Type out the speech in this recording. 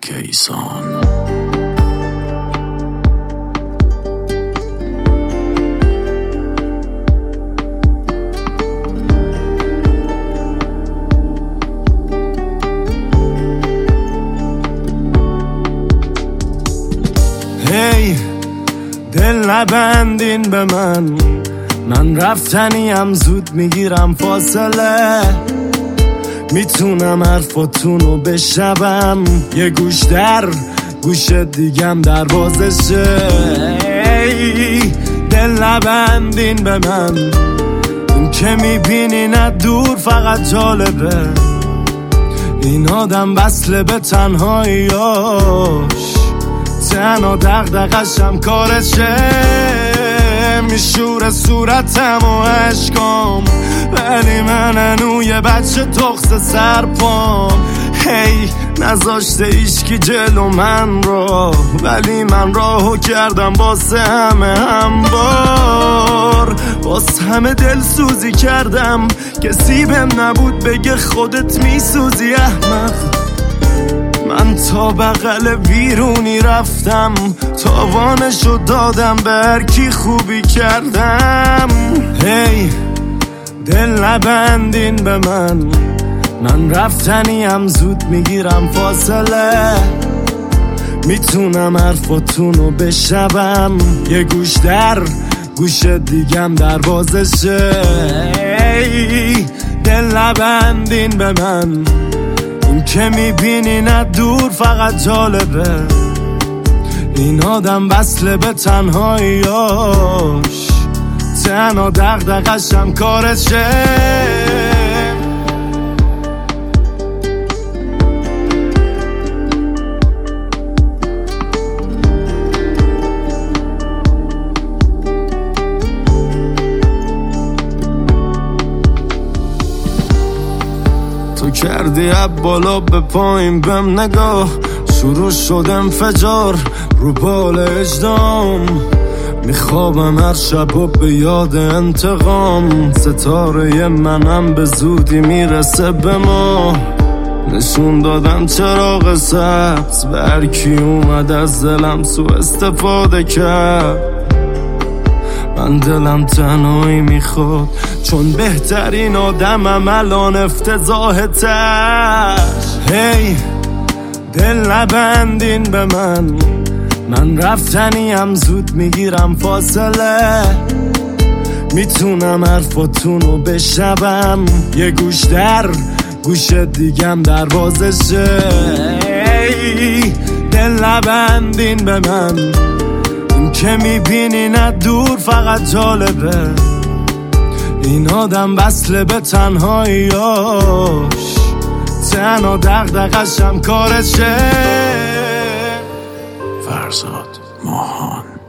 کیسان. هی دل نبندین به من رفتنیم، زود میگیرم فاصله، میتونم حرفاتونو بشنوم، یه گوش در گوش دیگم دروازشه. هی دل نبندین به من، اون که میبینین از دور فقط جالبه، این آدم وصله به تنهاییاش، تنها دغدغه‌شم کارشه، میشوره صورتم و عشقام، ولی من هنوز یه بچه تخص سرپام. هی نذاشته ایشکی جلو من رو، ولی من راهو کردم واسه همبار، واسه همه دل سوزی کردم، کسی بهم نبود بگه خودت میسوزی احمق. من تا بغل بیرونی رفتم، تاوانشو دادم به هر کی خوبی کردم. هی دل نبندین به من رفتنیم، زود میگیرم فاصله، میتونم حرفاتونو بشنوم، یه گوش در گوش دیگم دروازشه. هی دل نبندین به من، اون که میبینین از دور فقط جالبه، این آدم وصله به تنهاییاش، تنها دغدغه‌شم کارشه. تو کردی از بالا به پایین بهم نگاه، شروع شد انفجار رو بال اجدام، میخوابم هر شب و به یاد انتقام، ستاره منم به زودی میرسه به ما، نشون دادم چراغ سبز به هر کی اومد از دلم سوء استفاده کرد، من دلم تنهایی میخواد، چون بهترین آدمم الان افتضاح تش. هی دل نبندین به من رفتنیم، زود میگیرم فاصله، میتونم حرفاتونو بشنوم، یه گوش در گوش دیگم دروازشه. هی دل نبندین به من، اون که میبینین از دور فقط جالبه، این آدم وصله به تنهاییاش، تنها دغدغه‌شم کارشه. فرزاد ماهان.